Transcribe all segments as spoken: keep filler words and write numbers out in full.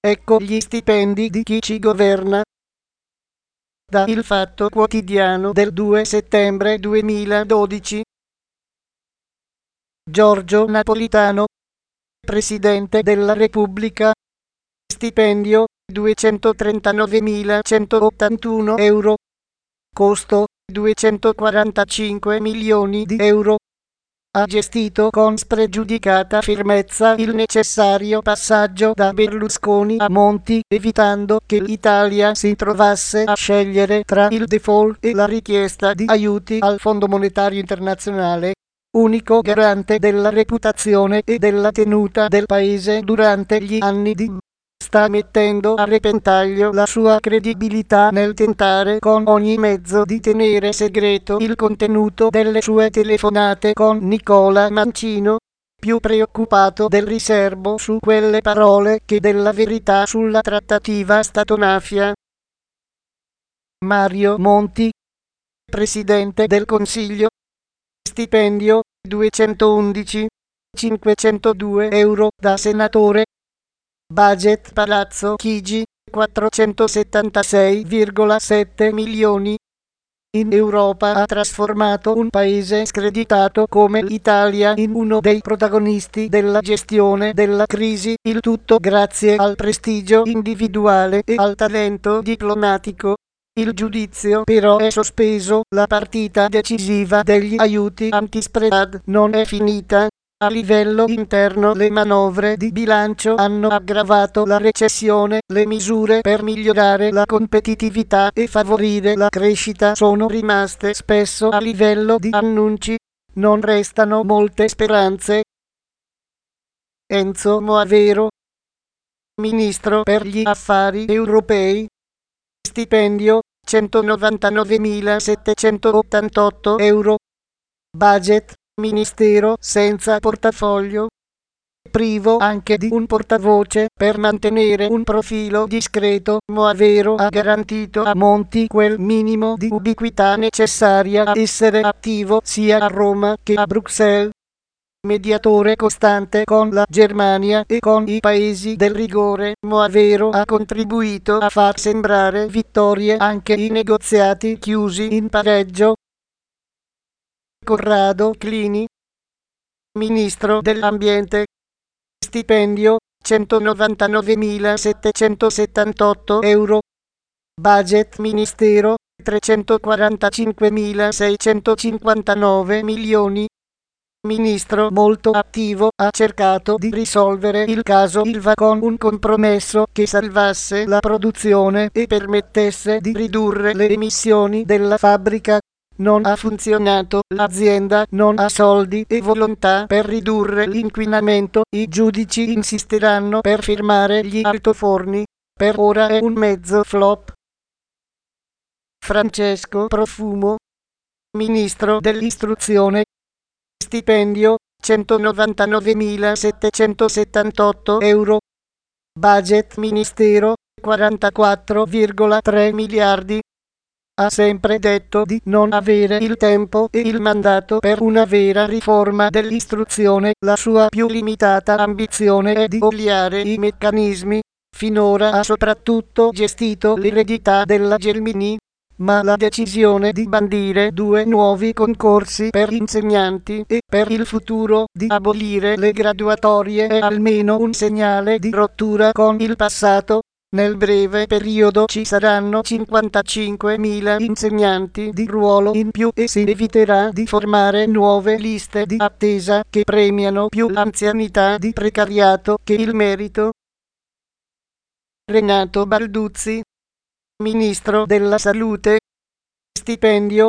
Ecco gli stipendi di chi ci governa. Da Il Fatto Quotidiano del due settembre duemiladodici. Giorgio Napolitano, Presidente della Repubblica. Stipendio duecentotrentanovanomilacentottantuno euro. Costo duecentoquarantacinque milioni di euro. Ha gestito con spregiudicata firmezza il necessario passaggio da Berlusconi a Monti, evitando che l'Italia si trovasse a scegliere tra il default e la richiesta di aiuti al Fondo Monetario Internazionale, unico garante della reputazione e della tenuta del paese durante gli anni di sta mettendo a repentaglio la sua credibilità nel tentare con ogni mezzo di tenere segreto il contenuto delle sue telefonate con Nicola Mancino, più preoccupato del riserbo su quelle parole che della verità sulla trattativa Stato-mafia. Mario Monti, Presidente del Consiglio. Stipendio duecentoundici.cinquecentodue euro da senatore. Budget Palazzo Chigi quattrocentosettantasei virgola sette milioni. In Europa ha trasformato un paese screditato come l'Italia in uno dei protagonisti della gestione della crisi, il tutto grazie al prestigio individuale e al talento diplomatico. Il giudizio però è sospeso, la partita decisiva degli aiuti antispread non è finita. A livello interno le manovre di bilancio hanno aggravato la recessione, le misure per migliorare la competitività e favorire la crescita sono rimaste spesso a livello di annunci. Non restano molte speranze. Enzo Moavero, Ministro per gli Affari Europei. Stipendio centonovantanovemilasettecentoottantotto euro. Budget Ministero senza portafoglio, privo anche di un portavoce per mantenere un profilo discreto. Moavero ha garantito a Monti quel minimo di ubiquità necessaria a essere attivo sia a Roma che a Bruxelles. Mediatore costante con la Germania e con i paesi del rigore, Moavero ha contribuito a far sembrare vittorie anche i negoziati chiusi in pareggio. Corrado Clini, Ministro dell'Ambiente. Stipendio centonovantanovemilasettecentosettantotto euro. Budget Ministero trecentoquarantacinquemilaseicentocinquantanove milioni. Ministro molto attivo, ha cercato di risolvere il caso Ilva con un compromesso che salvasse la produzione e permettesse di ridurre le emissioni della fabbrica. Non ha funzionato, l'azienda non ha soldi e volontà per ridurre l'inquinamento, i giudici insisteranno per firmare gli altoforni, per ora è un mezzo flop. Francesco Profumo, Ministro dell'Istruzione. Stipendio centonovantanovemilasettecentosettantotto euro. Budget Ministero quarantaquattro virgola tre miliardi. Ha sempre detto di non avere il tempo e il mandato per una vera riforma dell'istruzione. La sua più limitata ambizione è di oliare i meccanismi. Finora ha soprattutto gestito l'eredità della Gelmini, ma la decisione di bandire due nuovi concorsi per insegnanti e per il futuro di abolire le graduatorie è almeno un segnale di rottura con il passato. Nel breve periodo ci saranno cinquantacinquemila insegnanti di ruolo in più e si eviterà di formare nuove liste di attesa che premiano più l'anzianità di precariato che il merito. Renato Balduzzi, Ministro della Salute. Stipendio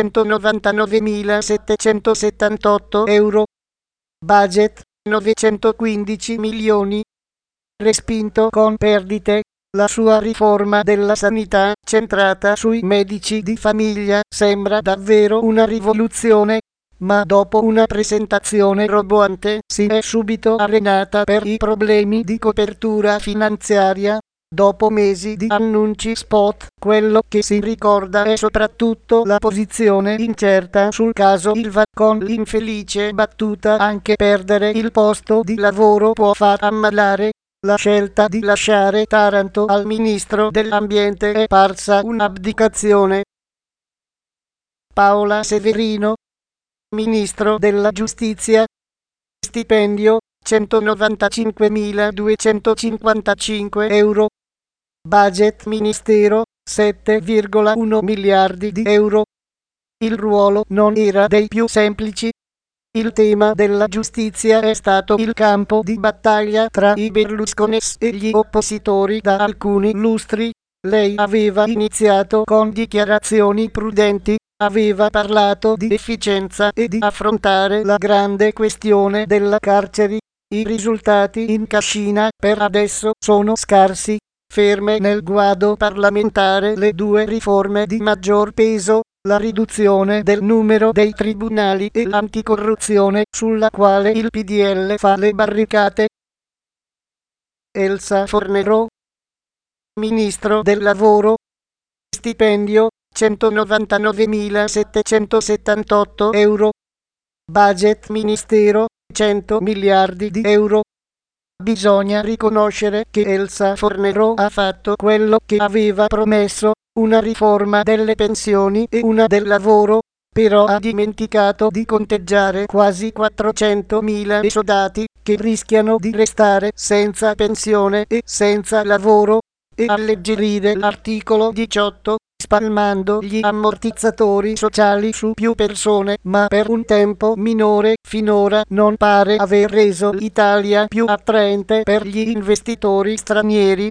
centonovantanovemilasettecentosettantotto euro. Budget novecentoquindici milioni. Respinto con perdite. La sua riforma della sanità, centrata sui medici di famiglia, sembra davvero una rivoluzione, ma dopo una presentazione roboante si è subito arenata per i problemi di copertura finanziaria. Dopo mesi di annunci spot, quello che si ricorda è soprattutto la posizione incerta sul caso Ilva, con l'infelice battuta: anche perdere il posto di lavoro può far ammalare. La scelta di lasciare Taranto al ministro dell'ambiente è parsa un'abdicazione. Paola Severino, ministro della giustizia. Stipendio centonovantacinquemiladuecentocinquantacinque euro. Budget ministero sette virgola uno miliardi di euro. Il ruolo non era dei più semplici. Il tema della giustizia è stato il campo di battaglia tra i Berluscones e gli oppositori da alcuni lustri. Lei aveva iniziato con dichiarazioni prudenti, aveva parlato di efficienza e di affrontare la grande questione della carceri. I risultati in cascina per adesso sono scarsi. Ferme nel guado parlamentare le due riforme di maggior peso, la riduzione del numero dei tribunali e l'anticorruzione sulla quale il P D L fa le barricate. Elsa Fornero, ministro del lavoro. Stipendio centonovantanovemilasettecentosettantotto euro. Budget ministero cento miliardi di euro. Bisogna riconoscere che Elsa Fornero ha fatto quello che aveva promesso, una riforma delle pensioni e una del lavoro, però ha dimenticato di conteggiare quasi quattrocentomila esodati che rischiano di restare senza pensione e senza lavoro, e alleggerire l'articolo diciotto, spalmando gli ammortizzatori sociali su più persone, ma per un tempo minore. Finora non pare aver reso l'Italia più attraente per gli investitori stranieri.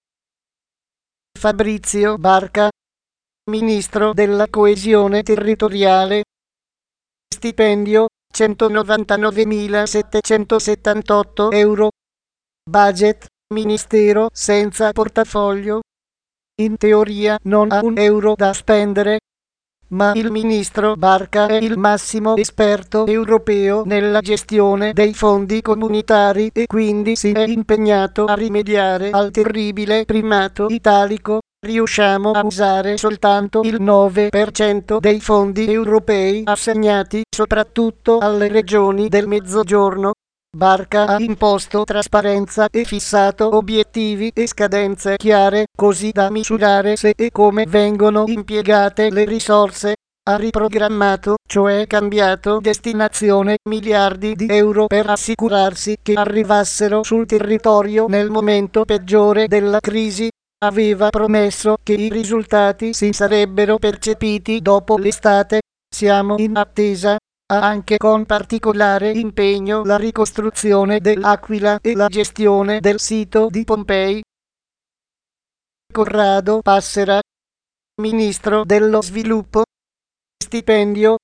Fabrizio Barca, ministro della coesione territoriale. Stipendio centonovantanovemilasettecentosettantotto euro. Budget ministero senza portafoglio. In teoria non ha un euro da spendere, ma il ministro Barca è il massimo esperto europeo nella gestione dei fondi comunitari e quindi si è impegnato a rimediare al terribile primato italico. Riusciamo a usare soltanto il nove per cento dei fondi europei assegnati soprattutto alle regioni del Mezzogiorno. Barca ha imposto trasparenza e fissato obiettivi e scadenze chiare, così da misurare se e come vengono impiegate le risorse. Ha riprogrammato, cioè cambiato destinazione, miliardi di euro per assicurarsi che arrivassero sul territorio nel momento peggiore della crisi. Aveva promesso che i risultati si sarebbero percepiti dopo l'estate. Siamo in attesa. Ha anche con particolare impegno la ricostruzione dell'Aquila e la gestione del sito di Pompei. Corrado Passera, ministro dello sviluppo. Stipendio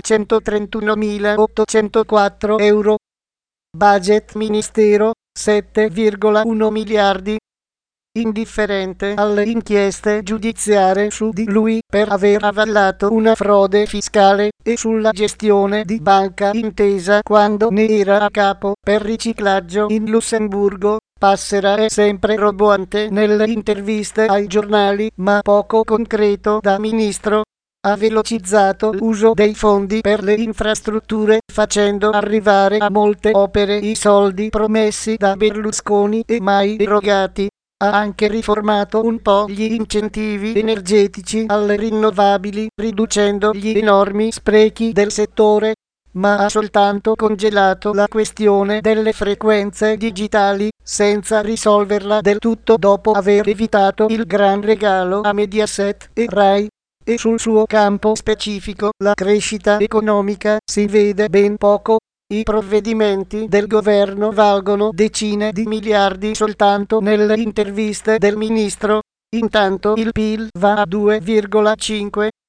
duecentotrentunomilaottocentoquattro euro. Budget ministero sette virgola uno miliardi. Indifferente alle inchieste giudiziarie su di lui per aver avallato una frode fiscale e sulla gestione di Banca Intesa quando ne era a capo per riciclaggio in Lussemburgo. Passera è sempre roboante nelle interviste ai giornali, ma poco concreto da ministro. Ha velocizzato l'uso dei fondi per le infrastrutture, facendo arrivare a molte opere i soldi promessi da Berlusconi e mai erogati. Ha anche riformato un po' gli incentivi energetici alle rinnovabili, riducendo gli enormi sprechi del settore, ma ha soltanto congelato la questione delle frequenze digitali, senza risolverla del tutto dopo aver evitato il gran regalo a Mediaset e Rai. E sul suo campo specifico, la crescita economica, si vede ben poco. I provvedimenti del governo valgono decine di miliardi soltanto nelle interviste del ministro. Intanto il P I L va a due virgola cinque